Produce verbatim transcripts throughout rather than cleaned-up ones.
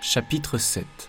Chapitre sept.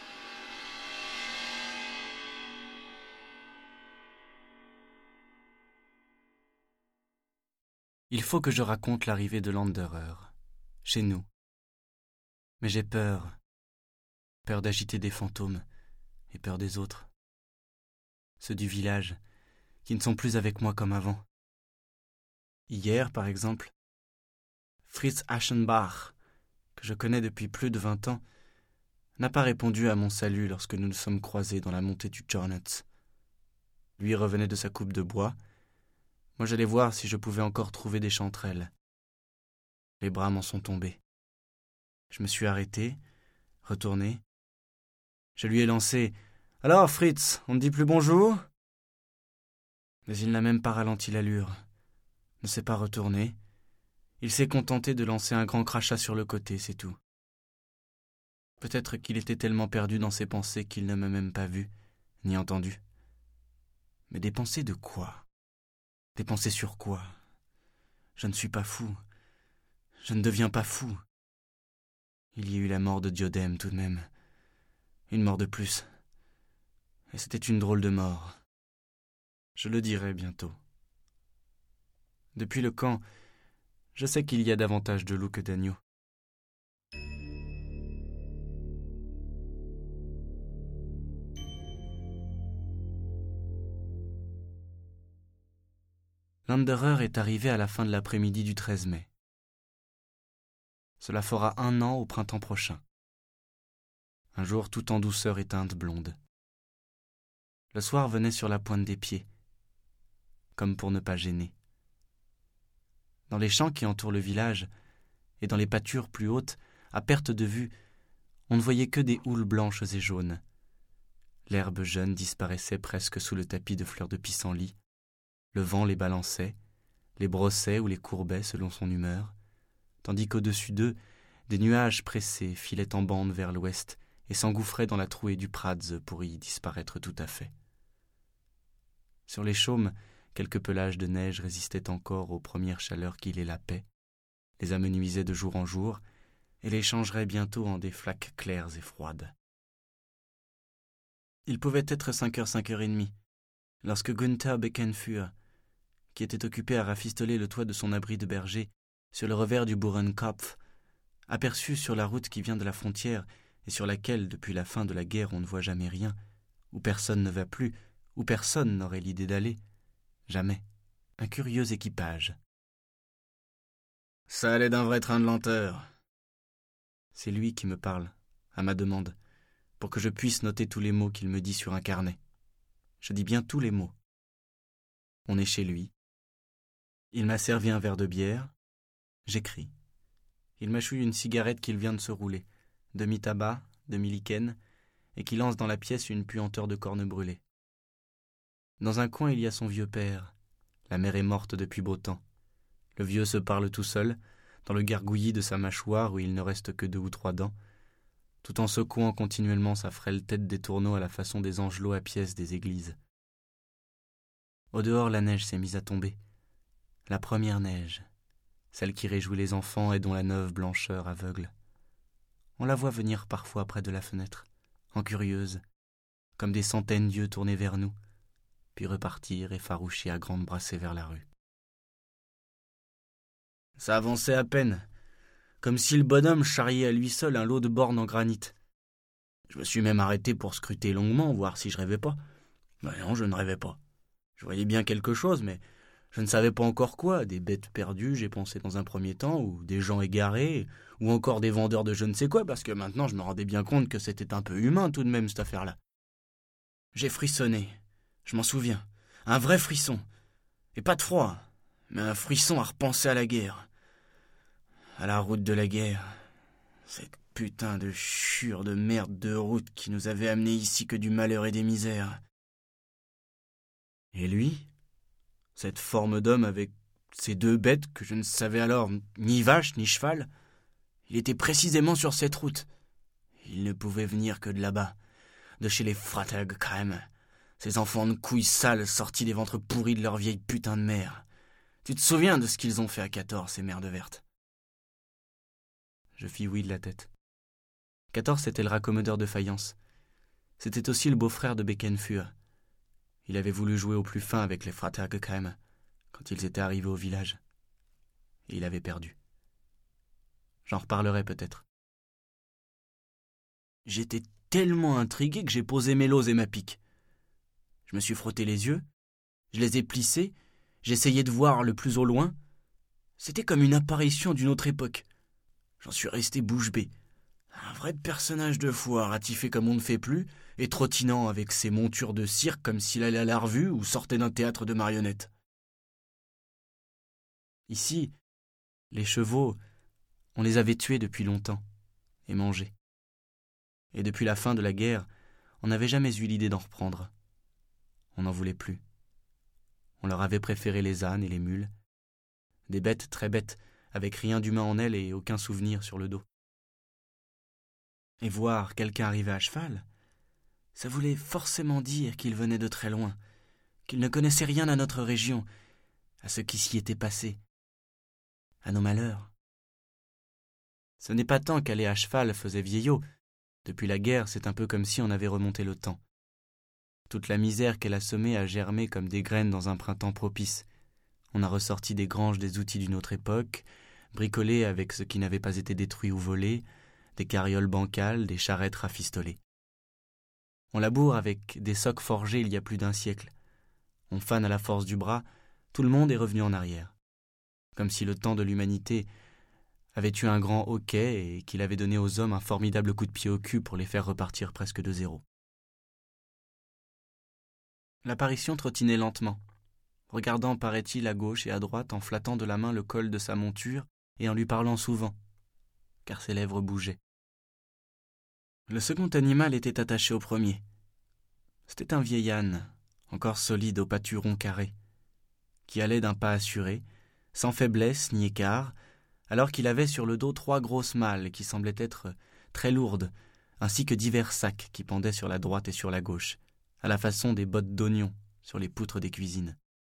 Il faut que je raconte l'arrivée de Landerer, chez nous. Mais j'ai peur, peur d'agiter des fantômes et peur des autres. Ceux du village, qui ne sont plus avec moi comme avant. Hier, par exemple, Fritz Aschenbach, que je connais depuis plus de vingt ans, n'a pas répondu à mon salut lorsque nous nous sommes croisés dans la montée du Jornetz. Lui revenait de sa coupe de bois. Moi, j'allais voir si je pouvais encore trouver des chanterelles. Les bras m'en sont tombés. Je me suis arrêté, retourné. Je lui ai lancé « Alors, Fritz, on ne dit plus bonjour ?» Mais il n'a même pas ralenti l'allure, ne s'est pas retourné. Il s'est contenté de lancer un grand crachat sur le côté, c'est tout. Peut-être qu'il était tellement perdu dans ses pensées qu'il ne m'a même pas vu, ni entendu. Mais des pensées de quoi ? Des pensées sur quoi ? Je ne suis pas fou. Je ne deviens pas fou. Il y a eu la mort de Diodème tout de même. Une mort de plus. Et c'était une drôle de mort. Je le dirai bientôt. Depuis le camp, je sais qu'il y a davantage de loups que d'agneaux. Landerer est arrivé à la fin de l'après-midi du treize mai. Cela fera un an au printemps prochain. Un jour tout en douceur et teinte blonde. Le soir venait sur la pointe des pieds, comme pour ne pas gêner. Dans les champs qui entourent le village, et dans les pâtures plus hautes, à perte de vue, on ne voyait que des houles blanches et jaunes. L'herbe jeune disparaissait presque sous le tapis de fleurs de pissenlit. Le vent les balançait, les brossait ou les courbait selon son humeur, tandis qu'au-dessus d'eux, des nuages pressés filaient en bande vers l'ouest et s'engouffraient dans la trouée du Prats pour y disparaître tout à fait. Sur les chaumes, quelques pelages de neige résistaient encore aux premières chaleurs qui les lapaient, les amenuisaient de jour en jour et les changeraient bientôt en des flaques claires et froides. Il pouvait être cinq heures, cinq heures et demie, lorsque Gunther Beckenführer, qui était occupé à rafistoler le toit de son abri de berger sur le revers du Bauernkopf, aperçut sur la route qui vient de la frontière et sur laquelle, depuis la fin de la guerre, on ne voit jamais rien, où personne ne va plus, où personne n'aurait l'idée d'aller, jamais, un curieux équipage. « Ça allait d'un vrai train de lenteur. » C'est lui qui me parle, à ma demande, pour que je puisse noter tous les mots qu'il me dit sur un carnet. Je dis bien tous les mots. On est chez lui. Il m'a servi un verre de bière. J'écris. Il mâchouille une cigarette qu'il vient de se rouler, demi-tabac, demi-lichen, et qui lance dans la pièce une puanteur de corne brûlée. Dans un coin, il y a son vieux père. La mère est morte depuis beau temps. Le vieux se parle tout seul, dans le gargouillis de sa mâchoire où il ne reste que deux ou trois dents, tout en secouant continuellement sa frêle tête des tourneaux à la façon des angelots à pièces des églises. Au dehors, la neige s'est mise à tomber. La première neige, celle qui réjouit les enfants et dont la neuve blancheur aveugle. On la voit venir parfois près de la fenêtre, en curieuse, comme des centaines d'yeux tournés vers nous, puis repartir effarouchés à grandes brassées vers la rue. Ça avançait à peine, comme si le bonhomme charriait à lui seul un lot de bornes en granit. Je me suis même arrêté pour scruter longuement, voir si je rêvais pas. Mais non, je ne rêvais pas. Je voyais bien quelque chose, mais je ne savais pas encore quoi. Des bêtes perdues, j'ai pensé dans un premier temps, ou des gens égarés, ou encore des vendeurs de je ne sais quoi, parce que maintenant je me rendais bien compte que c'était un peu humain tout de même, cette affaire-là. J'ai frissonné, je m'en souviens, un vrai frisson. Et pas de froid, mais un frisson à repenser à la guerre. À la route de la guerre. Cette putain de chure de merde de route qui nous avait amenés ici que du malheur et des misères. Et lui, cette forme d'homme avec ces deux bêtes que je ne savais alors ni vache ni cheval, il était précisément sur cette route. Il ne pouvait venir que de là-bas, de chez les Fratergkrem, ces enfants de couilles sales sortis des ventres pourris de leur vieille putain de mère. Tu te souviens de ce qu'ils ont fait à quatorze, ces merdes vertes ? Je fis oui de la tête. quatorze était le raccommodeur de faïence. C'était aussi le beau-frère de Bekenfur. Il avait voulu jouer au plus fin avec les Fratergeheim quand ils étaient arrivés au village. Et il avait perdu. J'en reparlerai peut-être. J'étais tellement intrigué que j'ai posé mes lots et ma pique. Je me suis frotté les yeux, je les ai plissés, j'essayais de voir le plus au loin. C'était comme une apparition d'une autre époque. J'en suis resté bouche bée. Un vrai personnage de foire, ratifé comme on ne fait plus, et trottinant avec ses montures de cirque comme s'il allait à la revue ou sortait d'un théâtre de marionnettes. Ici, les chevaux, on les avait tués depuis longtemps, et mangés. Et depuis la fin de la guerre, on n'avait jamais eu l'idée d'en reprendre. On n'en voulait plus. On leur avait préféré les ânes et les mules, des bêtes très bêtes, avec rien d'humain en elles et aucun souvenir sur le dos. Et voir quelqu'un arriver à cheval, ça voulait forcément dire qu'il venait de très loin, qu'il ne connaissait rien à notre région, à ce qui s'y était passé, à nos malheurs. Ce n'est pas tant qu'aller à cheval faisait vieillot. Depuis la guerre, c'est un peu comme si on avait remonté le temps. Toute la misère qu'elle a semée a germé comme des graines dans un printemps propice. On a ressorti des granges des outils d'une autre époque, bricolé avec ce qui n'avait pas été détruit ou volé, des carrioles bancales, des charrettes rafistolées. On laboure avec des socs forgés il y a plus d'un siècle. On fane à la force du bras, tout le monde est revenu en arrière. Comme si le temps de l'humanité avait eu un grand hoquet et qu'il avait donné aux hommes un formidable coup de pied au cul pour les faire repartir presque de zéro. L'apparition trottinait lentement, regardant, paraît-il, à gauche et à droite en flattant de la main le col de sa monture et en lui parlant souvent, car ses lèvres bougeaient. Le second animal était attaché au premier. C'était un vieil âne, encore solide au pâturon carré, qui allait d'un pas assuré, sans faiblesse ni écart, alors qu'il avait sur le dos trois grosses malles qui semblaient être très lourdes, ainsi que divers sacs qui pendaient sur la droite et sur la gauche, à la façon des bottes d'oignons sur les poutres des cuisines.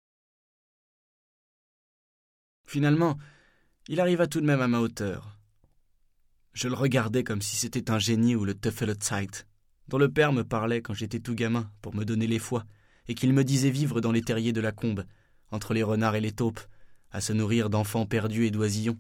Finalement, il arriva tout de même à ma hauteur. Je le regardais comme si c'était un génie ou le Teufeletzeit, dont le père me parlait quand j'étais tout gamin pour me donner les foies, et qu'il me disait vivre dans les terriers de la Combe, entre les renards et les taupes, à se nourrir d'enfants perdus et d'oisillons.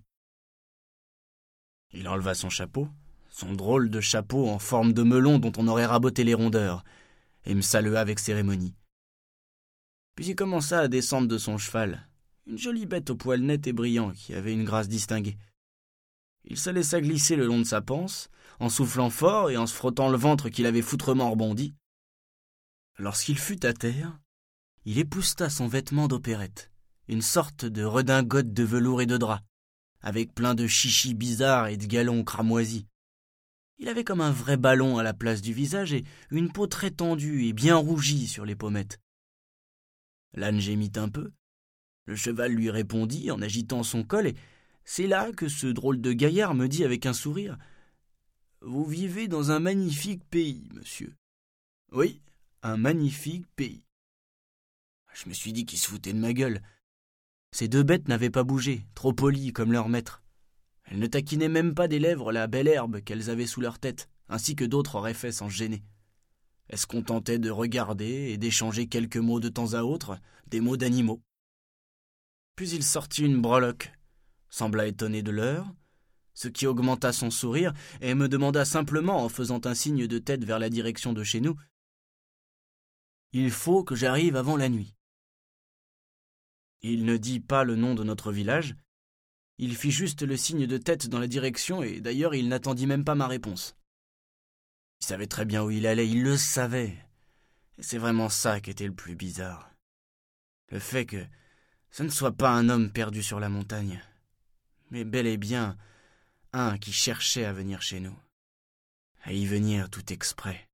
Il enleva son chapeau, son drôle de chapeau en forme de melon dont on aurait raboté les rondeurs, et me salua avec cérémonie. Puis il commença à descendre de son cheval, une jolie bête au poil net et brillant qui avait une grâce distinguée. Il se laissa glisser le long de sa panse, en soufflant fort et en se frottant le ventre qu'il avait foutrement rebondi. Lorsqu'il fut à terre, il épousta son vêtement d'opérette, une sorte de redingote de velours et de drap, avec plein de chichis bizarres et de galons cramoisis. Il avait comme un vrai ballon à la place du visage et une peau très tendue et bien rougie sur les pommettes. L'âne gémit un peu. Le cheval lui répondit en agitant son col et c'est là que ce drôle de gaillard me dit avec un sourire « Vous vivez dans un magnifique pays, monsieur. »« Oui, un magnifique pays. » Je me suis dit qu'il se foutait de ma gueule. Ces deux bêtes n'avaient pas bougé, trop polies comme leur maître. Elles ne taquinaient même pas des lèvres la belle herbe qu'elles avaient sous leur tête, ainsi que d'autres auraient fait sans se gêner. Elles se contentaient de regarder et d'échanger quelques mots de temps à autre, des mots d'animaux. Puis il sortit une breloque, sembla étonné de l'heure, ce qui augmenta son sourire, et me demanda simplement, en faisant un signe de tête vers la direction de chez nous, « Il faut que j'arrive avant la nuit. » Il ne dit pas le nom de notre village, il fit juste le signe de tête dans la direction, et d'ailleurs il n'attendit même pas ma réponse. Il savait très bien où il allait, il le savait, et c'est vraiment ça qui était le plus bizarre. Le fait que ce ne soit pas un homme perdu sur la montagne, mais bel et bien un qui cherchait à venir chez nous, à y venir tout exprès.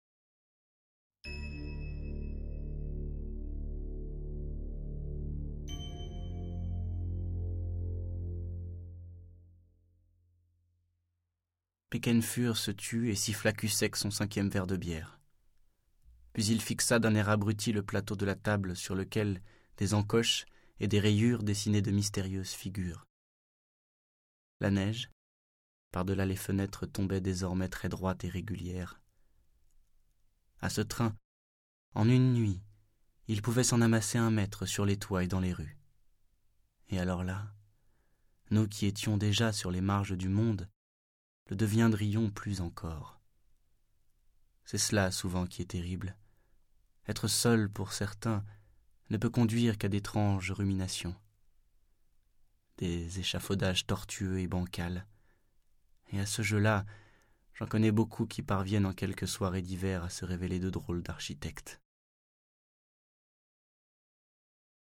Bekenfur se tut et siffla cul sec son cinquième verre de bière. Puis il fixa d'un air abruti le plateau de la table sur lequel des encoches et des rayures dessinaient de mystérieuses figures. La neige, Par-delà les fenêtres tombaient désormais très droites et régulières. À ce train, en une nuit, il pouvait s'en amasser un mètre sur les toits et dans les rues. Et alors là, nous qui étions déjà sur les marges du monde, le deviendrions plus encore. C'est cela souvent qui est terrible. Être seul pour certains ne peut conduire qu'à d'étranges ruminations, des échafaudages tortueux et bancals. Et à ce jeu-là, j'en connais beaucoup qui parviennent en quelques soirées d'hiver à se révéler de drôles d'architectes.